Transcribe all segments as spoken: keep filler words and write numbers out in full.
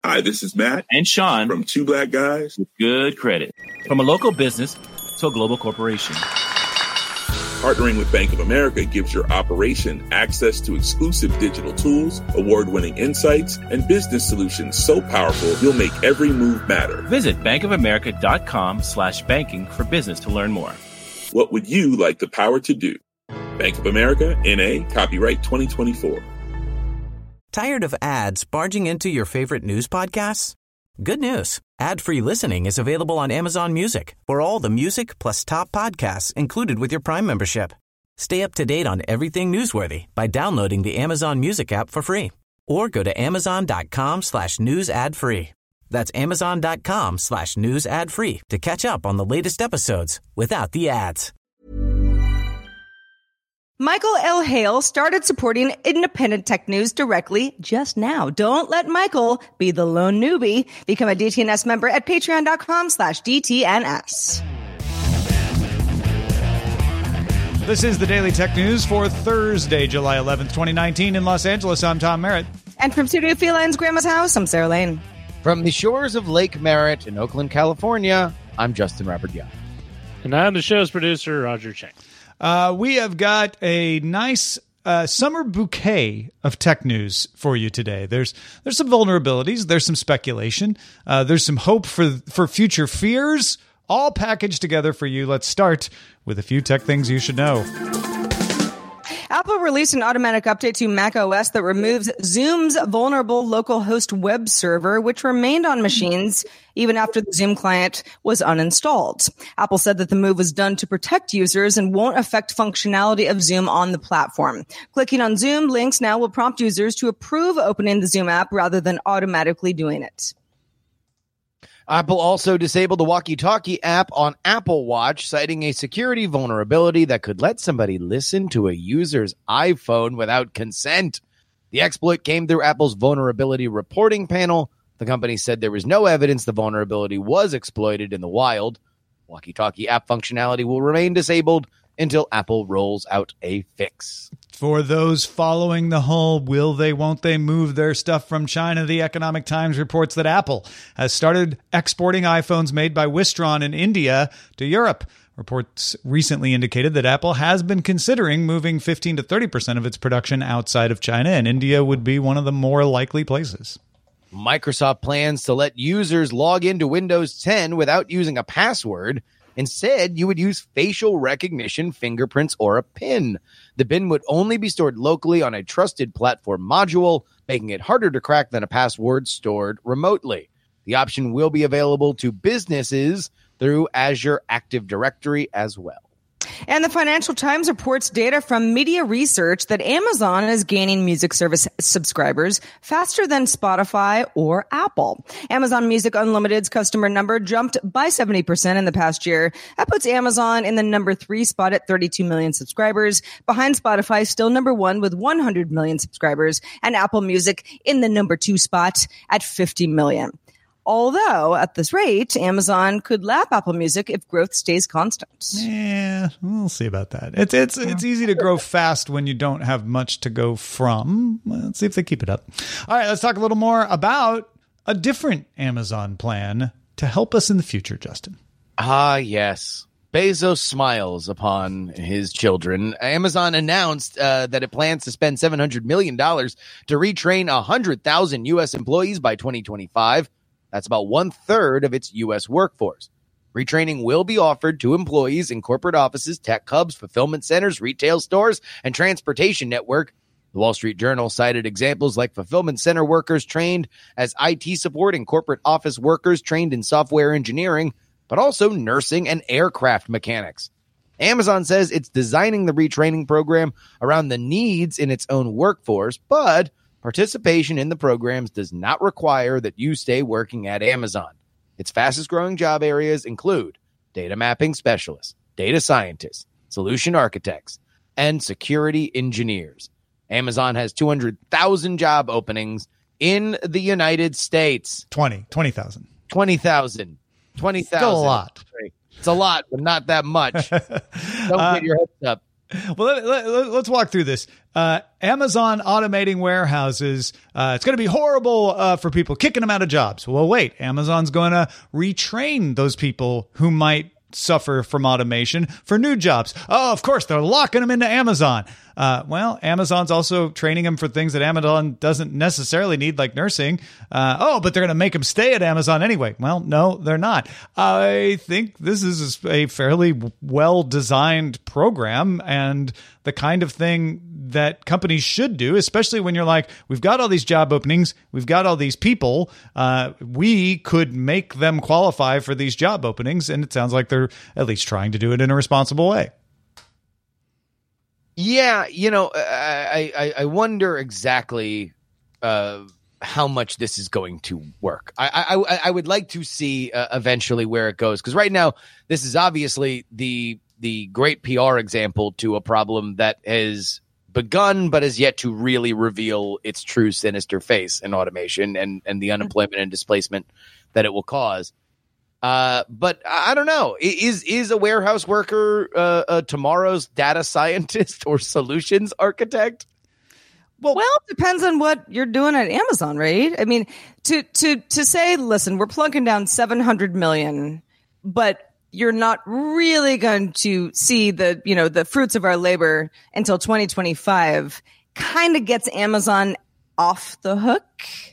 Hi, this is Matt and Sean from Two Black Guys with Good Credit. From a local business to a global corporation. Partnering with Bank of America gives your operation access to exclusive digital tools, award-winning insights, and business solutions so powerful you'll make every move matter. Visit bankofamerica.com slash banking for business to learn more. What would you like the power to do? Bank of America, N A, copyright twenty twenty-four. Tired of ads barging into your favorite news podcasts? Good news. Ad-free listening is available on Amazon Music for all the music plus top podcasts included with your Prime membership. Stay up to date on everything newsworthy by downloading the Amazon Music app for free or go to amazon.com slash news ad free. That's amazon.com slash news ad free to catch up on the latest episodes without the ads. Michael L. Hale started supporting independent tech news directly just now. Don't let Michael be the lone newbie. Become a D T N S member at patreon.com slash DTNS. This is the Daily Tech News for Thursday, July eleventh, twenty nineteen in Los Angeles. I'm Tom Merritt. And from Studio Felines Grandma's House, I'm Sarah Lane. From the shores of Lake Merritt in Oakland, California, I'm Justin Robert Young. And I'm the show's producer, Roger Chang. Uh, we have got a nice uh, summer bouquet of tech news for you today. There's there's some vulnerabilities, there's some speculation, uh, there's some hope for for future fears, all packaged together for you. Let's start with a few tech things you should know. Apple released an automatic update to macOS that removes Zoom's vulnerable local host web server, which remained on machines even after the Zoom client was uninstalled. Apple said that the move was done to protect users and won't affect functionality of Zoom on the platform. Clicking on Zoom links now will prompt users to approve opening the Zoom app rather than automatically doing it. Apple also disabled the walkie-talkie app on Apple Watch, citing a security vulnerability that could let somebody listen to a user's iPhone without consent. The exploit came through Apple's vulnerability reporting panel. The company said there was no evidence the vulnerability was exploited in the wild. Walkie-talkie app functionality will remain disabled until Apple rolls out a fix. For those following the whole will they, won't they move their stuff from China, the Economic Times reports that Apple has started exporting iPhones made by Wistron in India to Europe. Reports recently indicated that Apple has been considering moving fifteen to thirty percent of its production outside of China, and India would be one of the more likely places. Microsoft plans to let users log into Windows ten without using a password. Instead, you would use facial recognition, fingerprints, or a PIN. The PIN would only be stored locally on a trusted platform module, making it harder to crack than a password stored remotely. The option will be available to businesses through Azure Active Directory as well. And the Financial Times reports data from media research that Amazon is gaining music service subscribers faster than Spotify or Apple. Amazon Music Unlimited's customer number jumped by seventy percent in the past year. That puts Amazon in the number three spot at thirty-two million subscribers, behind Spotify, still number one with one hundred million subscribers, and Apple Music in the number two spot at fifty million. Although, at this rate, Amazon could lap Apple Music if growth stays constant. Yeah, we'll see about that. It's it's it's easy to grow fast when you don't have much to go from. Let's see if they keep it up. All right, let's talk a little more about a different Amazon plan to help us in the future, Justin. Ah, yes. Bezos smiles upon his children. Amazon announced uh, that it plans to spend seven hundred million dollars to retrain one hundred thousand U S employees by twenty twenty-five. That's about one-third of its U S workforce. Retraining will be offered to employees in corporate offices, tech hubs, fulfillment centers, retail stores, and transportation network. The Wall Street Journal cited examples like fulfillment center workers trained as I T support and corporate office workers trained in software engineering, but also nursing and aircraft mechanics. Amazon says it's designing the retraining program around the needs in its own workforce, but participation in the programs does not require that you stay working at Amazon. Its fastest growing job areas include data mapping specialists, data scientists, solution architects, and security engineers. Amazon has two hundred thousand job openings in the United States. twenty, twenty thousand. twenty thousand. twenty thousand. Still a lot. It's a lot, but not that much. Don't uh, get your hopes up. Well, let, let, let's walk through this. Uh, Amazon automating warehouses. Uh, it's going to be horrible uh, for people, kicking them out of jobs. Well, wait, Amazon's going to retrain those people who might suffer from automation for new jobs. Oh, of course, they're locking them into Amazon. Uh, well, Amazon's also training them for things that Amazon doesn't necessarily need, like nursing. Uh, oh, but they're going to make them stay at Amazon anyway. Well, no, they're not. I think this is a fairly well-designed program and the kind of thing that companies should do, especially when you're like, we've got all these job openings, we've got all these people, uh, we could make them qualify for these job openings, and it sounds like they're at least trying to do it in a responsible way. Yeah, you know, I I, I wonder exactly uh, how much this is going to work. I I, I would like to see uh, eventually where it goes, because right now this is obviously the the great P R example to a problem that has begun but has yet to really reveal its true sinister face in automation and and the unemployment and displacement that it will cause. Uh, but I don't know. Is is a warehouse worker uh, uh, tomorrow's data scientist or solutions architect? Well, well, it depends on what you're doing at Amazon, right? I mean, to to to say, listen, we're plunking down seven hundred million, but you're not really going to see the, you know, the fruits of our labor until twenty twenty-five, kind of gets Amazon off the hook.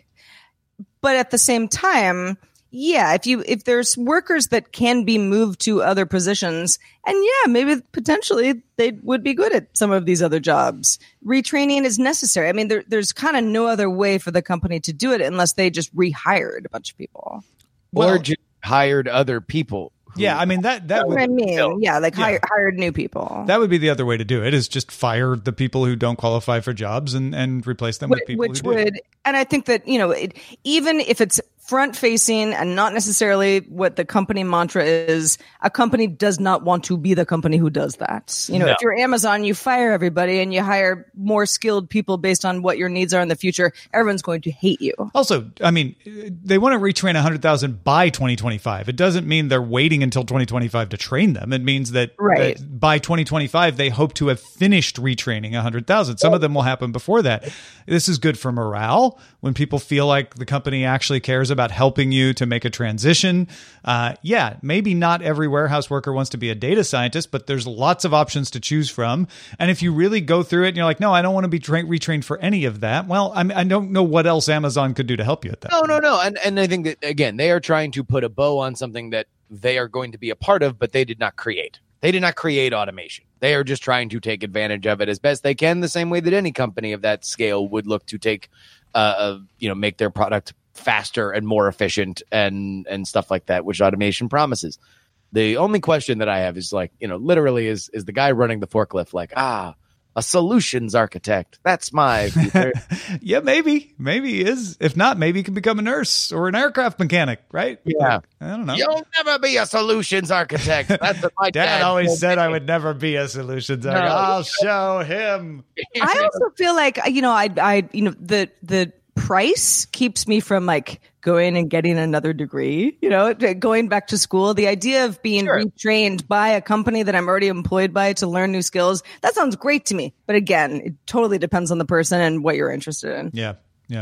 But at the same time, yeah, if you if there's workers that can be moved to other positions, and yeah, maybe potentially they would be good at some of these other jobs. Retraining is necessary. I mean, there, there's kind of no other way for the company to do it unless they just rehired a bunch of people. Well, or just hired other people. Yeah, I mean, that that would, I mean, yeah, like yeah. Hire, hired new people. That would be the other way to do it, is just fire the people who don't qualify for jobs and, and replace them which, with people which who would, do. And I think that, you know, it, even if it's front facing and not necessarily what the company mantra is, a company does not want to be the company who does that. You know, no. If you're Amazon, you fire everybody and you hire more skilled people based on what your needs are in the future. Everyone's going to hate you. Also, I mean, they want to retrain one hundred thousand by twenty twenty-five. It doesn't mean they're waiting until twenty twenty-five to train them. It means that, right. that by twenty twenty-five, they hope to have finished retraining one hundred thousand. Some of them will happen before that. This is good for morale when people feel like the company actually cares about helping you to make a transition. Uh, yeah, maybe not every warehouse worker wants to be a data scientist, but there's lots of options to choose from. And if you really go through it and you're like, no, I don't want to be tra- retrained for any of that, well, I, mean, I don't know what else Amazon could do to help you at that. No, no, no. And, and I think that, again, they are trying to put a bow on something that they are going to be a part of, but they did not create. They did not create automation. They are just trying to take advantage of it as best they can, the same way that any company of that scale would look to take, uh, you know, make their product faster and more efficient and and stuff like that, which automation promises. The only question that I have is, like, you know, literally is is the guy running the forklift like, ah, a solutions architect? That's my future. Yeah, maybe. Maybe he is. If not, maybe he can become a nurse or an aircraft mechanic, right? Yeah. I don't know. You'll never be a solutions architect. That's what my dad, dad always said said I would never be a solutions No. architect. I'll show him. I also feel like, you know, I, I, you know, the, the price keeps me from like going and getting another degree, you know, going back to school. The idea of being Sure. retrained by a company that I'm already employed by to learn new skills, that sounds great to me. But again, it totally depends on the person and what you're interested in. Yeah. Yeah.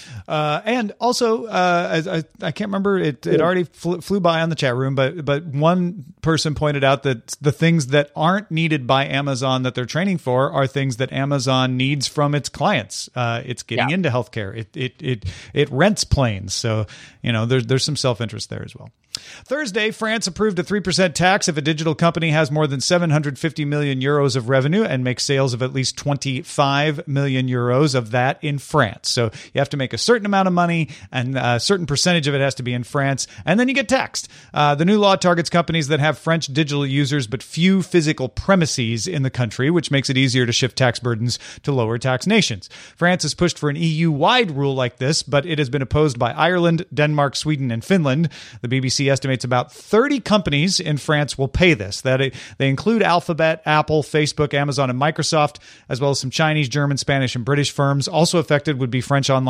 Uh, and also, uh, I, I can't remember, it, it already flew, flew by on the chat room, but but one person pointed out that the things that aren't needed by Amazon that they're training for are things that Amazon needs from its clients. Uh, it's getting Yeah. into healthcare. It it it it rents planes, so you know there's there's some self interest there as well. Thursday, France approved a three percent tax if a digital company has more than seven hundred fifty million euros of revenue and makes sales of at least twenty-five million euros of that in France. So you have to make a certain amount of money, and a certain percentage of it has to be in France, and then you get taxed. Uh, the new law targets companies that have French digital users but few physical premises in the country, which makes it easier to shift tax burdens to lower tax nations. France has pushed for an E U-wide rule like this, but it has been opposed by Ireland, Denmark, Sweden, and Finland. The B B C estimates about thirty companies in France will pay this. That it, they include Alphabet, Apple, Facebook, Amazon, and Microsoft, as well as some Chinese, German, Spanish, and British firms. Also affected would be French online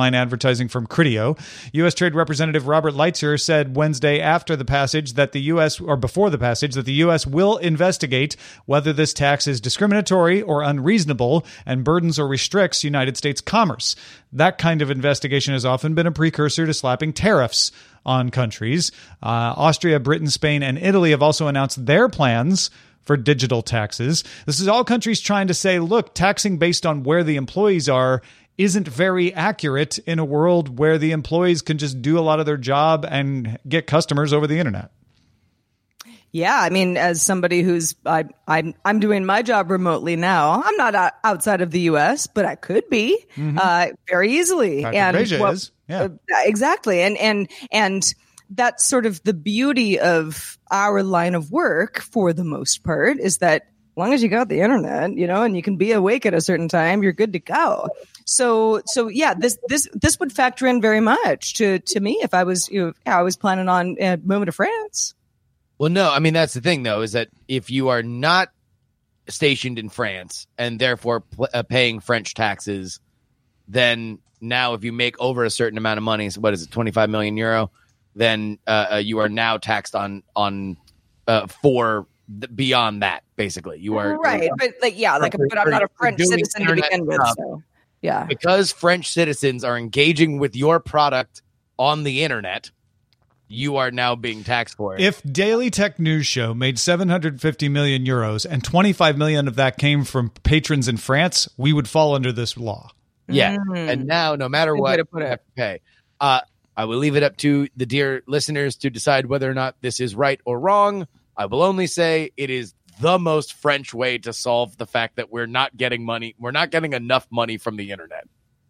online advertising firm Criteo. U S. Trade Representative Robert Lighthizer said Wednesday after the passage that the U S, or before the passage, that the U S will investigate whether this tax is discriminatory or unreasonable and burdens or restricts United States commerce. That kind of investigation has often been a precursor to slapping tariffs on countries. Uh, Austria, Britain, Spain, and Italy have also announced their plans for digital taxes. This is all countries trying to say, look, taxing based on where the employees are isn't very accurate in a world where the employees can just do a lot of their job and get customers over the internet. Yeah, I mean, as somebody who's I, I'm I'm doing my job remotely now. I'm not o- outside of the U S, but I could be mm-hmm. uh, very easily. Patrick and Beja well, is, yeah, uh, exactly. And and and that's sort of the beauty of our line of work, for the most part, is that as long as you got the internet, you know, and you can be awake at a certain time, you're good to go. So, so yeah, this this this would factor in very much to to me if I was you know, I was planning on uh, moving to France. Well, no, I mean, that's the thing, though, is that if you are not stationed in France and therefore pl- uh, paying French taxes, then now if you make over a certain amount of money, so what is it, twenty-five million euro, then uh, uh, you are now taxed on on uh, for th- beyond that, basically. You are right, you're, but like yeah, like, but I'm not a French citizen to begin with, so yeah. Because French citizens are engaging with your product on the internet, you are now being taxed for it. If Daily Tech News Show made seven hundred fifty million euros and twenty-five million of that came from patrons in France, we would fall under this law. Yeah. Mm-hmm. And now, no matter what, you have to pay. Uh, I will leave it up to the dear listeners to decide whether or not this is right or wrong. I will only say it is the most French way to solve the fact that we're not getting money. We're not getting enough money from the internet.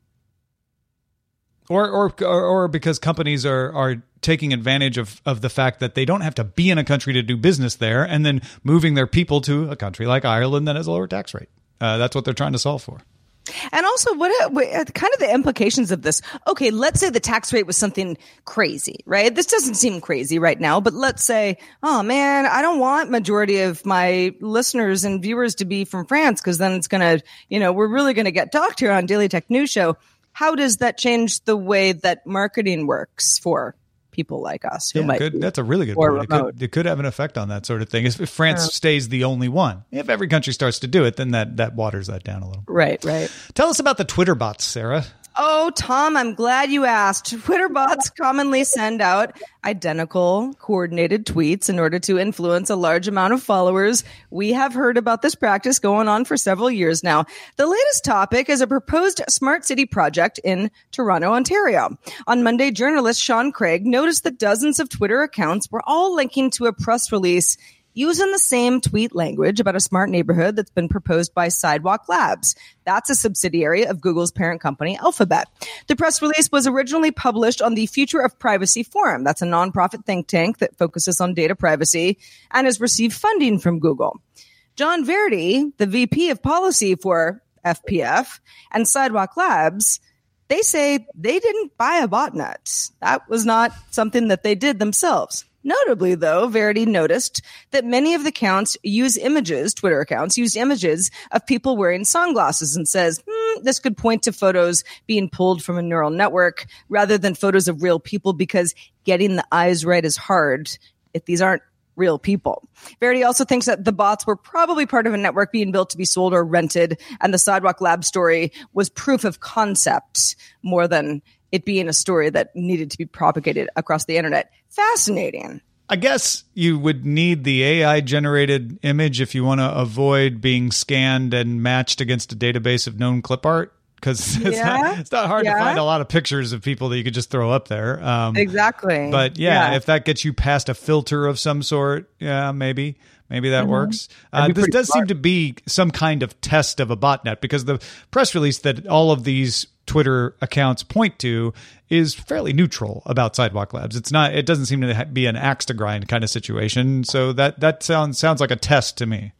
Or, or, or, or because companies are, are taking advantage of, of the fact that they don't have to be in a country to do business there, and then moving their people to a country like Ireland that has a lower tax rate. Uh, that's what they're trying to solve for. And also, what, what kind of the implications of this? Okay, let's say the tax rate was something crazy, right? This doesn't seem crazy right now, but let's say, oh man, I don't want majority of my listeners and viewers to be from France, because then it's going to, you know, we're really going to get docked here on Daily Tech News Show. How does that change the way that marketing works for people like us who yeah, might good. be That's a really good more point. It could, it could have an effect on that sort of thing. If France Yeah. stays the only one, if every country starts to do it, then that, that waters that down a little. Right, right. Tell us about the Twitter bots, Sarah. Oh, Tom, I'm glad you asked. Twitter bots commonly send out identical coordinated tweets in order to influence a large amount of followers. We have heard about this practice going on for several years now. The latest topic is a proposed smart city project in Toronto, Ontario. On Monday, journalist Sean Craig noticed that dozens of Twitter accounts were all linking to a press release using the same tweet language about a smart neighborhood that's been proposed by Sidewalk Labs. That's a subsidiary of Google's parent company, Alphabet. The press release was originally published on the Future of Privacy Forum. That's a nonprofit think tank that focuses on data privacy and has received funding from Google. John Verdi, the V P of policy for F P F and Sidewalk Labs, they say they didn't buy a botnet. That was not something that they did themselves. Notably, though, Verity noticed that many of the accounts use images, Twitter accounts, use images of people wearing sunglasses and says, hmm, this could point to photos being pulled from a neural network rather than photos of real people, because getting the eyes right is hard if these aren't real people. Verity also thinks that the bots were probably part of a network being built to be sold or rented, and the Sidewalk Lab story was proof of concept more than it being a story that needed to be propagated across the internet. Fascinating. I guess you would need the A I-generated image if you want to avoid being scanned and matched against a database of known clip art, because it's, yeah. not, it's not hard yeah. to find a lot of pictures of people that you could just throw up there. Um, exactly. But yeah, yeah, if that gets you past a filter of some sort, yeah, maybe. Maybe that mm-hmm. works. Uh, this does smart. seem to be some kind of test of a botnet, because the press release that all of these Twitter accounts point to is fairly neutral about Sidewalk Labs. It's not. It doesn't seem to be an axe to grind kind of situation. So that that sounds sounds like a test to me.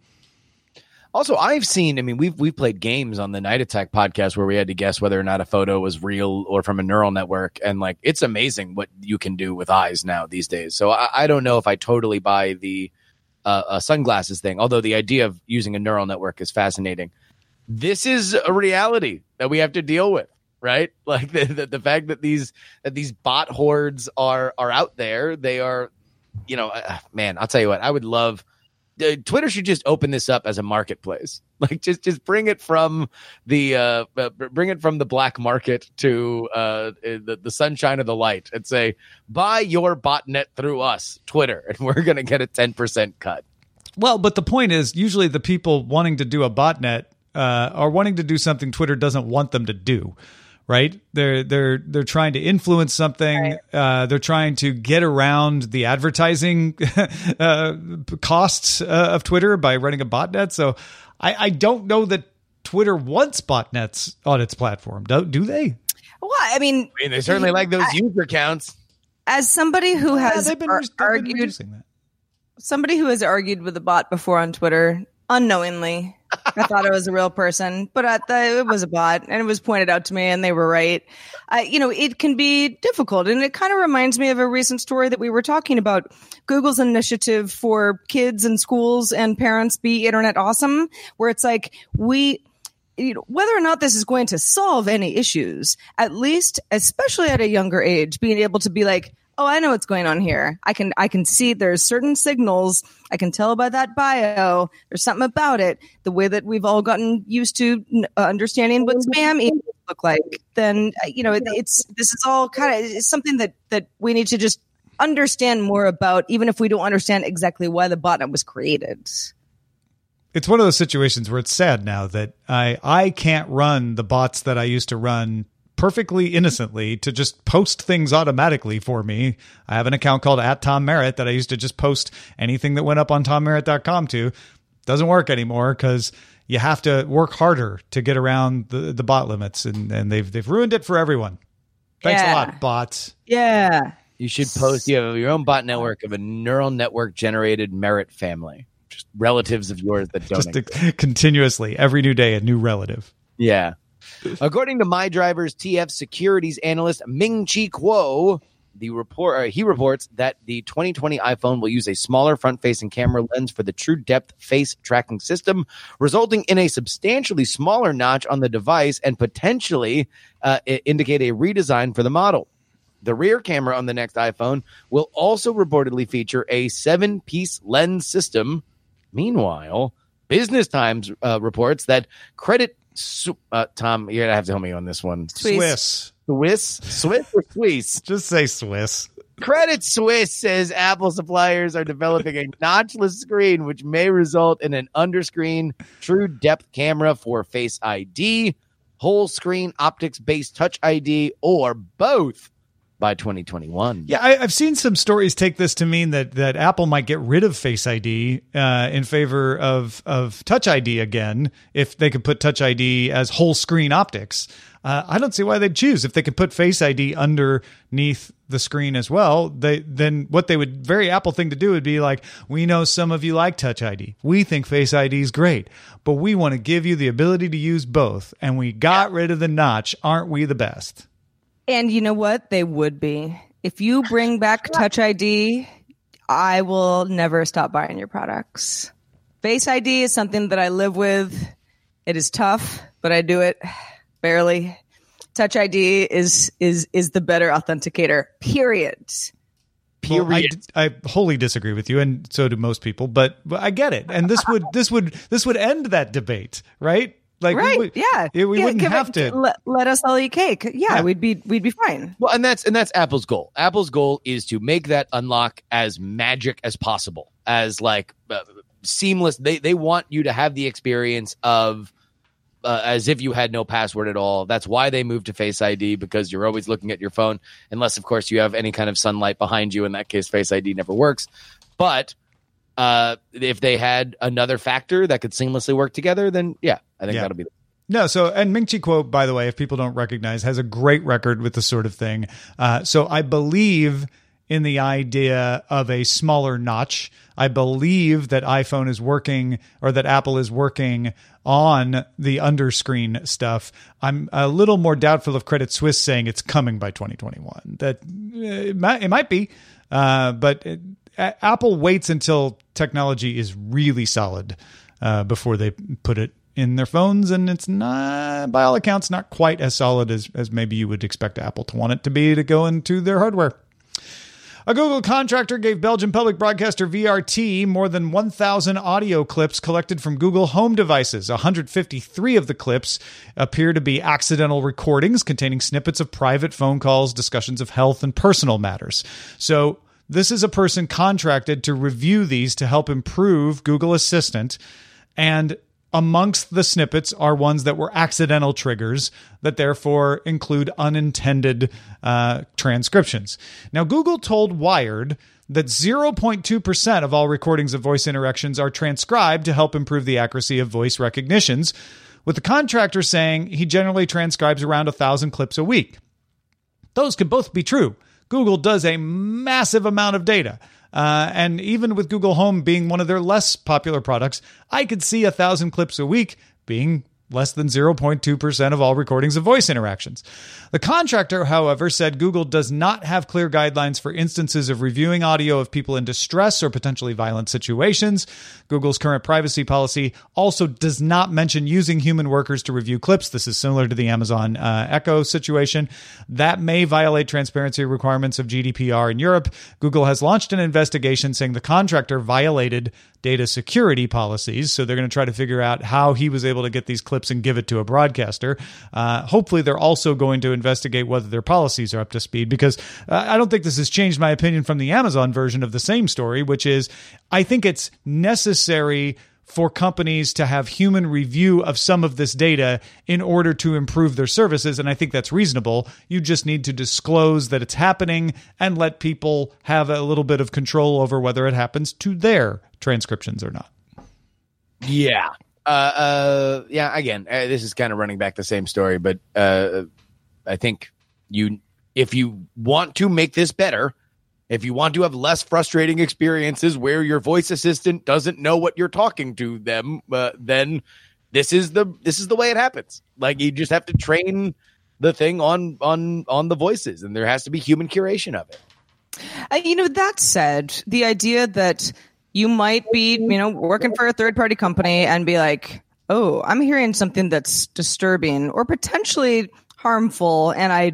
Also, I've seen. I mean, we've we've played games on the Night Attack podcast where we had to guess whether or not a photo was real or from a neural network, and like it's amazing what you can do with eyes now these days. So I, I don't know if I totally buy the uh, uh, sunglasses thing. Although the idea of using a neural network is fascinating. This is a reality that we have to deal with. right? Like the, the the fact that these that these bot hordes are are out there, they are, you know, uh, man, I'll tell you what, I would love. Uh, Twitter should just open this up as a marketplace. Like just just bring it from the uh, uh, bring it from the black market to uh, the the sunshine of the light, and say buy your botnet through us, Twitter, and we're gonna get a ten percent cut. Well, but the point is, usually the people wanting to do a botnet uh, are wanting to do something Twitter doesn't want them to do. Right? They're they're they're trying to influence something. Right. Uh, they're trying to get around the advertising uh, costs uh, of Twitter by running a botnet. So I, I don't know that Twitter wants botnets on its platform. Do, do they? Well, I mean, I mean, they certainly like those I, user counts. As somebody who has yeah, they've been, ar- they've been argued, reducing that. Somebody who has argued with a bot before on Twitter unknowingly. I thought it was a real person, but I thought it was a bot, and it was pointed out to me, and they were right. I, you know, it can be difficult, and it kind of reminds me of a recent story that we were talking about, Google's initiative for kids and schools and parents be internet awesome, where it's like we, you know, whether or not this is going to solve any issues, at least, especially at a younger age, being able to be like, oh, I know what's going on here. I can I can see there's certain signals. I can tell by that bio. There's something about it. The way that we've all gotten used to uh, understanding what spam emails look like. Then you know it, it's this is all kind of it's something that that we need to just understand more about, even if we don't understand exactly why the botnet was created. It's one of those situations where it's sad now that I I can't run the bots that I used to run perfectly innocently to just post things automatically for me. I have an account called at Tom Merritt that I used to just post anything that went up on tom merritt dot com to. Doesn't work anymore because you have to work harder to get around the, the bot limits, and, and they've they've ruined it for everyone. Thanks yeah. a lot, bots. Yeah. You should post you have your own bot network of a neural network generated Merritt family. Just relatives of yours that don't just to, continuously every new day a new relative. Yeah. According to MyDriver's T F securities analyst Ming-Chi Kuo, the report uh, he reports that the twenty twenty iPhone will use a smaller front-facing camera lens for the True Depth face tracking system, resulting in a substantially smaller notch on the device and potentially uh, indicate a redesign for the model. The rear camera on the next iPhone will also reportedly feature a seven-piece lens system. Meanwhile, Business Times uh, reports that credit Uh, Tom, you're gonna have to help me on this one. Swiss, Swiss, Swiss, or Swiss? Just say Swiss. Credit Suisse says Apple suppliers are developing a notchless screen, which may result in an underscreen True Depth camera for Face I D, whole screen optics-based Touch I D, or both by twenty twenty-one. Yeah, I, I've seen some stories take this to mean that that Apple might get rid of Face I D uh, in favor of of Touch I D again, if they could put Touch I D as whole screen optics. Uh, I don't see why they'd choose. If they could put Face I D underneath the screen as well, they then what they would, very Apple thing to do would be like, we know some of you like Touch I D. We think Face I D is great, but we want to give you the ability to use both. And we got rid of the notch. Aren't we the best? And you know what? They would be. If you bring back Touch I D, I will never stop buying your products. Face I D is something that I live with. It is tough, but I do it barely. Touch I D is is is the better authenticator, period. Period. Well, I, I wholly disagree with you, and so do most people, but I get it. And this would this would this would end that debate, right? Like, right, we, yeah, we yeah, wouldn't have it, to let, let us all eat cake. Yeah, yeah, we'd be we'd be fine. Well, and that's and that's Apple's goal. Apple's goal is to make that unlock as magic as possible, as like uh, seamless. They they want you to have the experience of uh, as if you had no password at all. That's why they moved to Face I D, because you're always looking at your phone, unless of course you have any kind of sunlight behind you. In that case, Face I D never works. But uh, if they had another factor that could seamlessly work together, then yeah, I think yeah. that'll be the No, so, and Ming-Chi Kuo, by the way, if people don't recognize, has a great record with this sort of thing. Uh, so I believe in the idea of a smaller notch. I believe that iPhone is working, or that Apple is working on the underscreen stuff. I'm a little more doubtful of Credit Suisse saying it's coming by twenty twenty-one. That it might, it might be, uh, but it, Apple waits until technology is really solid uh, before they put it in their phones, and it's not, by all accounts, not quite as solid as, as maybe you would expect Apple to want it to be to go into their hardware. A Google contractor gave Belgian public broadcaster V R T more than one thousand audio clips collected from Google Home devices. one hundred fifty-three of the clips appear to be accidental recordings containing snippets of private phone calls, discussions of health, and personal matters. So this is a person contracted to review these to help improve Google Assistant, and amongst the snippets are ones that were accidental triggers that therefore include unintended uh, transcriptions. Now, Google told Wired that zero point two percent of all recordings of voice interactions are transcribed to help improve the accuracy of voice recognitions, with the contractor saying he generally transcribes around one thousand clips a week. Those can both be true. Google does a massive amount of data. Uh, and even with Google Home being one of their less popular products, I could see a thousand clips a week being less than zero point two percent of all recordings of voice interactions. The contractor, however, said Google does not have clear guidelines for instances of reviewing audio of people in distress or potentially violent situations. Google's current privacy policy also does not mention using human workers to review clips. This is similar to the Amazon uh, Echo situation. That may violate transparency requirements of G D P R in Europe. Google has launched an investigation saying the contractor violated data security policies. So they're going to try to figure out how he was able to get these clips and give it to a broadcaster. Uh, hopefully, they're also going to investigate whether their policies are up to speed, because uh, I don't think this has changed my opinion from the Amazon version of the same story, which is I think it's necessary for companies to have human review of some of this data in order to improve their services. And I think that's reasonable. You just need to disclose that it's happening and let people have a little bit of control over whether it happens to their transcriptions or not. Yeah. Uh, uh, yeah, again, uh, this is kind of running back the same story, but uh, I think you, if you want to make this better, if you want to have less frustrating experiences where your voice assistant doesn't know what you're talking to them, uh, then this is the this is the way it happens. Like, you just have to train the thing on on on the voices, and there has to be human curation of it. Uh, you know, that said, the idea that you might be, you know, working for a third party company and be like, oh, I'm hearing something that's disturbing or potentially harmful, and I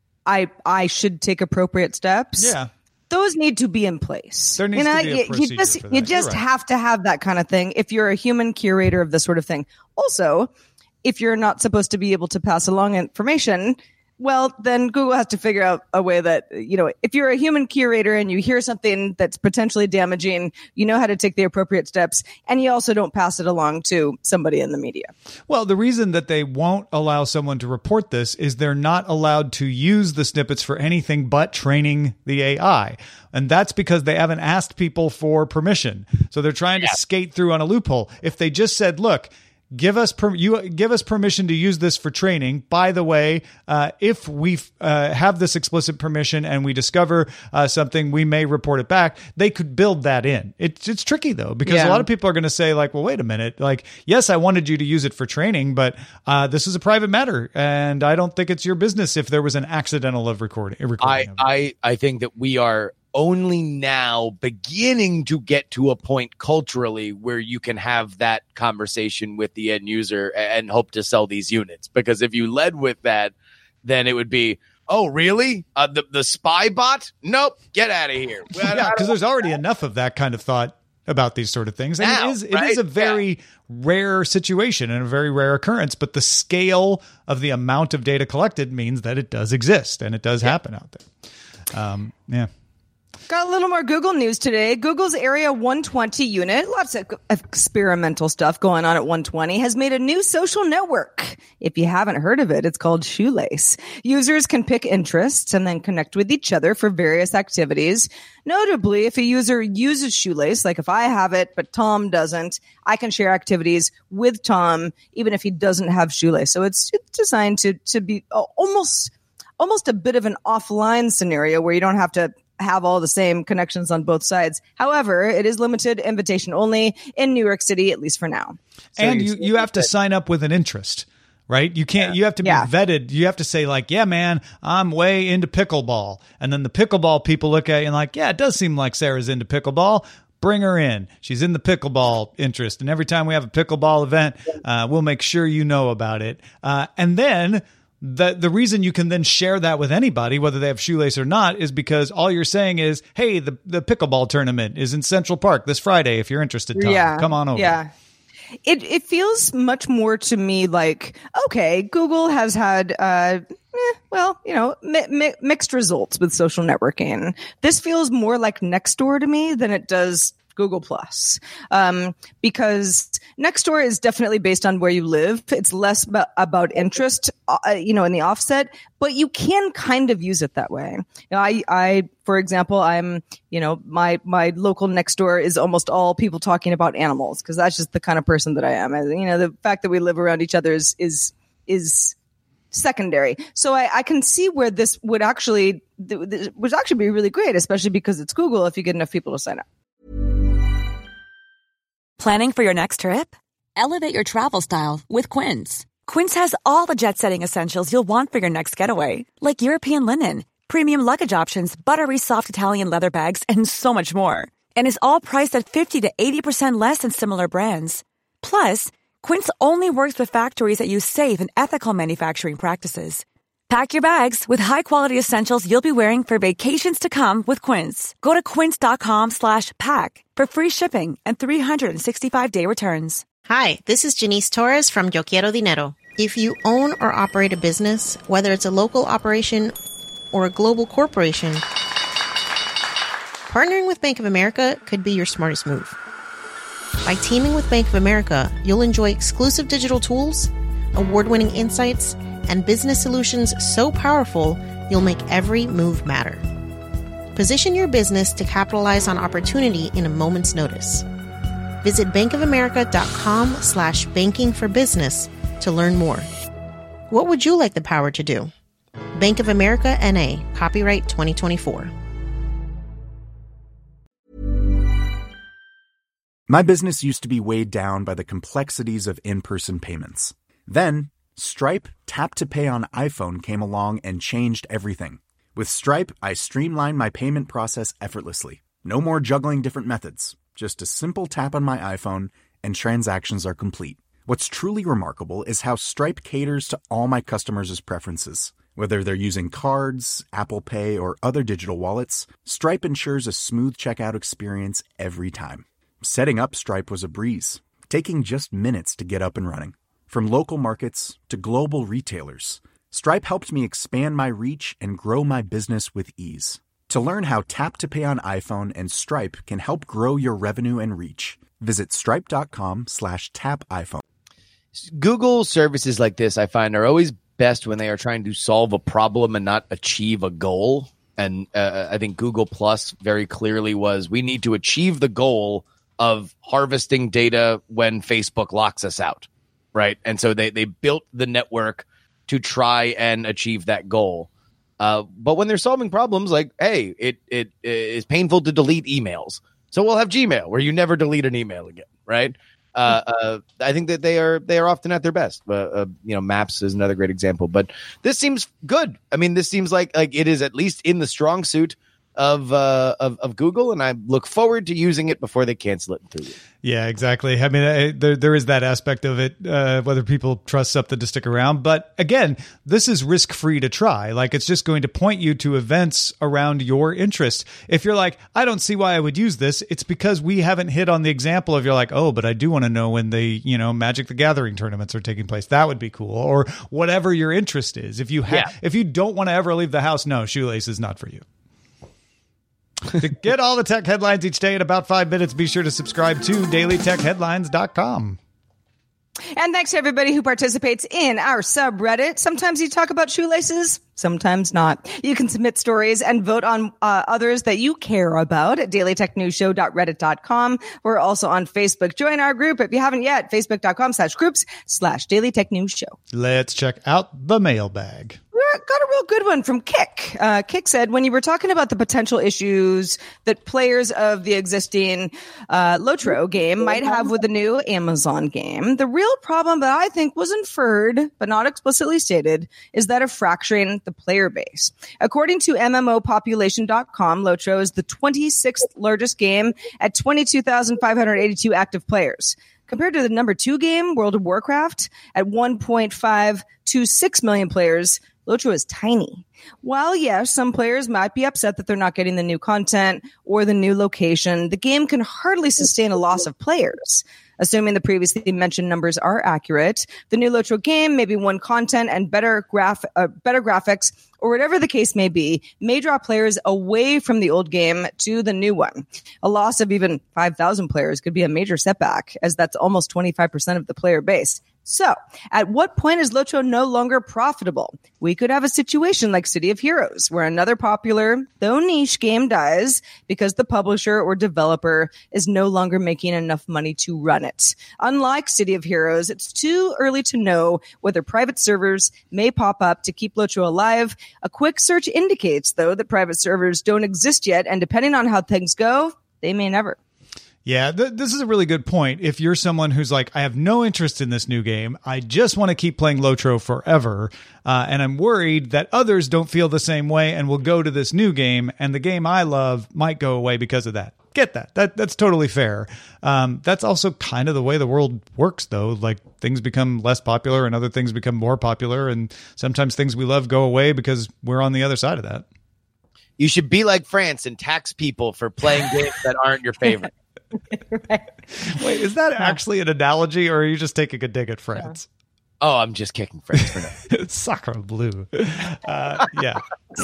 I I should take appropriate steps. Yeah. Those need to be in place. There needs you know, to be a you, procedure you just for that. you just You're right. have to have that kind of thing if you're a human curator of this sort of thing. Also, if you're not supposed to be able to pass along information, well, then Google has to figure out a way that, you know, if you're a human curator and you hear something that's potentially damaging, you know how to take the appropriate steps, and you also don't pass it along to somebody in the media. Well, the reason that they won't allow someone to report this is they're not allowed to use the snippets for anything but training the A I. And that's because they haven't asked people for permission. So they're trying Yeah. to skate through on a loophole. If they just said, look, Give us per- you give us permission to use this for training. By the way, uh, if we uh, have this explicit permission and we discover uh, something, we may report it back. They could build that in. It's it's tricky though, because Yeah. a lot of people are going to say like, well, wait a minute. Like, yes, I wanted you to use it for training, but uh, this is a private matter, and I don't think it's your business if there was an accidental of recording. recording I, of it. I, I think that we are only now beginning to get to a point culturally where you can have that conversation with the end user and hope to sell these units. Because if you led with that, then it would be, oh, really? Uh, the, the spy bot? Nope. Get out of here. Yeah, because there's already enough of that kind of thought about these sort of things. And Now, it is it right? is a very rare situation and a very rare occurrence, but the scale of the amount of data collected means that it does exist and it does yeah. happen out there. Um, yeah. Got a little more Google news today. Google's Area one twenty unit, lots of experimental stuff going on at one twenty, has made a new social network. If you haven't heard of it, it's called Shoelace. Users can pick interests and then connect with each other for various activities. Notably, if a user uses Shoelace, like if I have it but Tom doesn't, I can share activities with Tom even if he doesn't have Shoelace. So it's, it's designed to to be almost almost a bit of an offline scenario where you don't have to have all the same connections on both sides. However, it is limited invitation only in New York City, at least for now. So and you, you have to sign up with an interest, right? You can't, yeah. you have to be yeah. vetted. You have to say like, yeah, man, I'm way into pickleball. And then the pickleball people look at you and like, yeah, it does seem like Sarah's into pickleball, bring her in. She's in the pickleball interest. And every time we have a pickleball event, uh, we'll make sure you know about it. Uh, and then the the reason you can then share that with anybody, whether they have Shoelace or not, is because all you're saying is, hey, the, the pickleball tournament is in Central Park this Friday. If you're interested, Tom, yeah. come on over. Yeah. It it feels much more to me like, okay, Google has had, uh, eh, well, you know, mi- mi- mixed results with social networking. This feels more like Nextdoor to me than it does Google Plus, um, because Nextdoor is definitely based on where you live. It's less about, about interest, uh, you know, in the offset, but you can kind of use it that way. You know, I, I, for example, I'm, you know, my, my local Nextdoor is almost all people talking about animals, because that's just the kind of person that I am. And, you know, the fact that we live around each other is, is, is secondary. So I, I can see where this would actually, th- th- would actually be really great, especially because it's Google, if you get enough people to sign up. Planning for your next trip? Elevate your travel style with Quince. Quince has all the jet-setting essentials you'll want for your next getaway, like European linen, premium luggage options, buttery soft Italian leather bags, and so much more. And is all priced at fifty to eighty percent less than similar brands. Plus, Quince only works with factories that use safe and ethical manufacturing practices. Pack your bags with high-quality essentials you'll be wearing for vacations to come with Quince. Go to quince.com slash pack for free shipping and three sixty-five day returns. Hi, this is Janice Torres from Yo Quiero Dinero. If you own or operate a business, whether it's a local operation or a global corporation, partnering with Bank of America could be your smartest move. By teaming with Bank of America, you'll enjoy exclusive digital tools, award-winning insights, and business solutions so powerful, you'll make every move matter. Position your business to capitalize on opportunity in a moment's notice. Visit bankofamerica.com slash banking for business to learn more. What would you like the power to do? Bank of America N A, copyright twenty twenty-four. My business used to be weighed down by the complexities of in-person payments. Then, Stripe Tap to Pay on iPhone came along and changed everything. With Stripe, I streamlined my payment process effortlessly. No more juggling different methods. Just a simple tap on my iPhone and transactions are complete. What's truly remarkable is how Stripe caters to all my customers' preferences. Whether they're using cards, Apple Pay, or other digital wallets, Stripe ensures a smooth checkout experience every time. Setting up Stripe was a breeze, taking just minutes to get up and running. From local markets to global retailers, Stripe helped me expand my reach and grow my business with ease. To learn how Tap to Pay on iPhone and Stripe can help grow your revenue and reach, visit stripe.com slash tap iPhone. Google services like this, I find, are always best when they are trying to solve a problem and not achieve a goal. And uh, I think Google Plus very clearly was, we need to achieve the goal of harvesting data when Facebook locks us out. Right. And so they, they built the network to try and achieve that goal. Uh, but when they're solving problems like, hey, it, it it is painful to delete emails, so we'll have Gmail where you never delete an email again. Right. Uh, uh, I think that they are they are often at their best. Uh, uh, you know, Maps is another great example. But this seems good. I mean, this seems like like it is at least in the strong suit of uh of, of Google, and I look forward to using it before they cancel it in three years. Yeah, exactly. I mean, I, there there is that aspect of it, uh, whether people trust something to stick around. But again, this is risk free to try. Like, it's just going to point you to events around your interest. If you're like, I don't see why I would use this, it's because we haven't hit on the example of you're like, oh, but I do want to know when the, you know, Magic the Gathering tournaments are taking place. That would be cool. Or whatever your interest is. If you ha- yeah. if you don't want to ever leave the house, no, Shoelace is not for you. To get all the tech headlines each day in about five minutes, be sure to subscribe to daily tech headlines dot com. And thanks to everybody who participates in our subreddit. Sometimes you talk about shoelaces, sometimes not. You can submit stories and vote on uh, others that you care about at daily tech news show dot reddit dot com. We're also on Facebook. Join our group if you haven't yet, facebook dot com slash groups slash daily tech news show. Let's check out the mailbag. we got a real good one from Kick. Uh, Kick said, when you were talking about the potential issues that players of the existing uh, Lotro game might have with the new Amazon game, the real problem that I think was inferred, but not explicitly stated, is that of fracturing the player base. According to M M O population dot com, Lotro is the twenty-sixth largest game at twenty-two thousand five hundred eighty-two active players. Compared to the number two game, World of Warcraft, at one point five two six million players, Lotro is tiny. While, yes, some players might be upset that they're not getting the new content or the new location, the game can hardly sustain a loss of players. Assuming the previously mentioned numbers are accurate, the new Lotro game, maybe one content and better graph, uh, better graphics, or whatever the case may be, may draw players away from the old game to the new one. A loss of even five thousand players could be a major setback, as that's almost twenty-five percent of the player base. So, at what point is Lotro no longer profitable? We could have a situation like City of Heroes, where another popular, though niche game dies because the publisher or developer is no longer making enough money to run it. Unlike City of Heroes, it's too early to know whether private servers may pop up to keep Lotro alive. A quick search indicates, though, that private servers don't exist yet, and depending on how things go, they may never. Yeah, th- this is a really good point. If you're someone who's like, I have no interest in this new game, I just want to keep playing Lotro forever, uh, and I'm worried that others don't feel the same way and will go to this new game, and the game I love might go away because of that. Get that. That That's totally fair. Um, that's also kind of the way the world works, though. Like, things become less popular and other things become more popular, and sometimes things we love go away because we're on the other side of that. You should be like France and tax people for playing games that aren't your favorite. Right. Wait, is that actually an analogy, or are you just taking a dig at France? Oh, I'm just kicking France for now. Sacre bleu. Uh, yeah.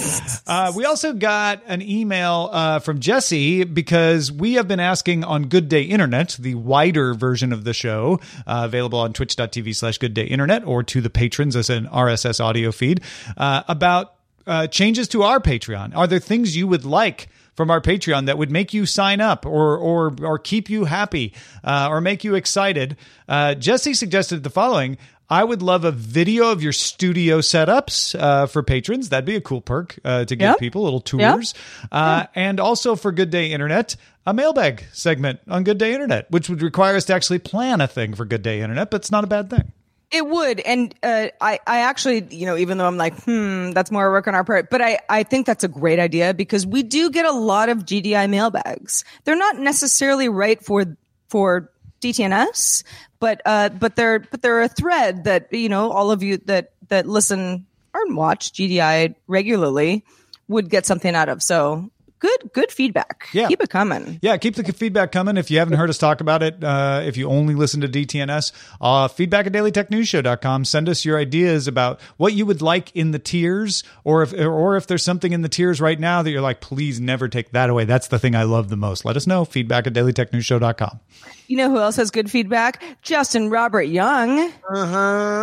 Uh, we also got an email uh, from Jesse, because we have been asking on Good Day Internet, the wider version of the show, uh, available on twitch.tv slash Good Day Internet, or to the patrons as an R S S audio feed, uh, about uh, changes to our Patreon. Are there things you would like from our Patreon that would make you sign up, or or or keep you happy, uh, or make you excited? Uh, Jesse suggested the following. I would love a video of your studio setups uh, for patrons. That'd be a cool perk uh, to give yep. people little tours. Yep. Uh, yep. And also for Good Day Internet, a mailbag segment on Good Day Internet, which would require us to actually plan a thing for Good Day Internet, but it's not a bad thing. It would. And uh, I, I actually, you know, even though I'm like, hmm, that's more work on our part, but I, I think that's a great idea, because we do get a lot of G D I mailbags. They're not necessarily right for for D T N S, but uh, but they're but they're a thread that, you know, all of you that that listen or watch G D I regularly would get something out of. So good good feedback. Yeah. Keep it coming. Yeah, keep the feedback coming. If you haven't heard us talk about it, uh, if you only listen to D T N S, uh, feedback at daily tech news show dot com. Send us your ideas about what you would like in the tiers, or if or if there's something in the tiers right now that you're like, please never take that away. That's the thing I love the most. Let us know. Feedback at daily tech news show dot com. You know who else has good feedback? Justin Robert Young. Uh-huh.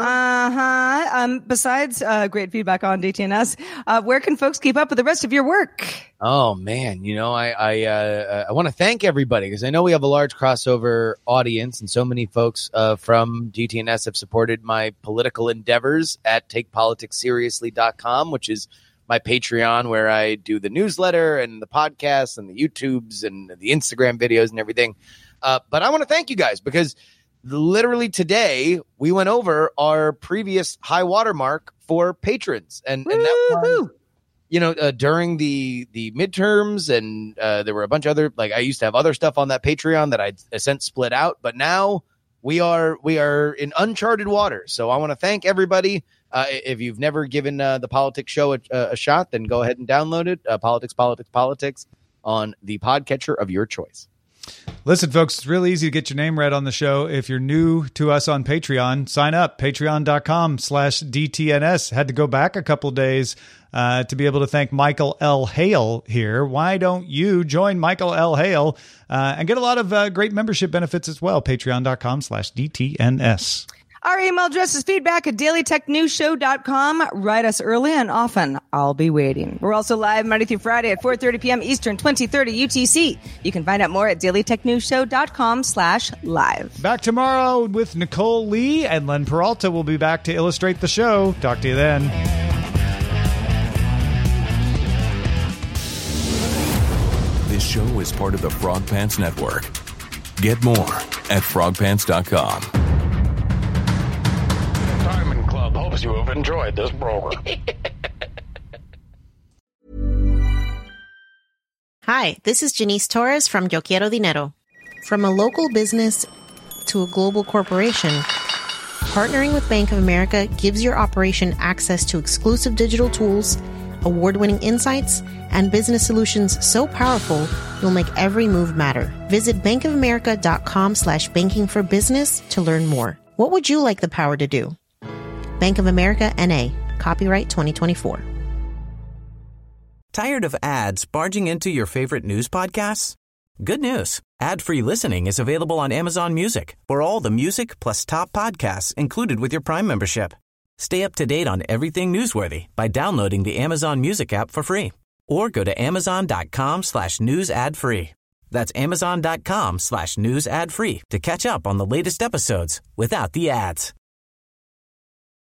Uh-huh. Um, besides uh, great feedback on D T N S, uh, where can folks keep up with the rest of your work? Oh man, you know, I I uh, I want to thank everybody, because I know we have a large crossover audience, and so many folks uh, from D T N S have supported my political endeavors at take politics seriously dot com, which is my Patreon, where I do the newsletter and the podcasts and the YouTubes and the Instagram videos and everything. Uh, but I want to thank you guys, because literally today we went over our previous high water mark for patrons, and, and that was, you know, uh, during the the midterms, and uh, there were a bunch of other, like, I used to have other stuff on that Patreon that I'd since split out, but now we are we are in uncharted waters. So I want to thank everybody. Uh, if you've never given uh, the Politics Show a, a shot, then go ahead and download it. Uh, Politics, Politics, Politics on the podcatcher of your choice. Listen, folks, it's really easy to get your name read on the show. If you're new to us on Patreon, sign up, patreon.com slash DTNS. Had to go back a couple days uh, to be able to thank Michael L. Hale here. Why don't you join Michael L. Hale uh, and get a lot of uh, great membership benefits as well? Patreon.com slash DTNS. Our email address is feedback at daily tech news show dot com. Write us early and often. I'll be waiting. We're also live Monday through Friday at four thirty p.m. Eastern, twenty thirty U T C. You can find out more at daily tech news show dot com slash live. Back tomorrow with Nicole Lee, and Len Peralta will be back to illustrate the show. Talk to you then. This show is part of the Frog Pants Network. Get more at frog pants dot com. Diamond Club hopes you have enjoyed this program. Hi, this is Janice Torres from Yo Quiero Dinero. From a local business to a global corporation, partnering with Bank of America gives your operation access to exclusive digital tools, award-winning insights, and business solutions so powerful you'll make every move matter. Visit bankofamerica.com slash banking for business to learn more. What would you like the power to do? Bank of America, N A. Copyright twenty twenty-four. Tired of ads barging into your favorite news podcasts? Good news. Ad-free listening is available on Amazon Music for all the music plus top podcasts included with your Prime membership. Stay up to date on everything newsworthy by downloading the Amazon Music app for free or go to amazon.com slash news ad free. That's amazon.com slash news ad free to catch up on the latest episodes without the ads.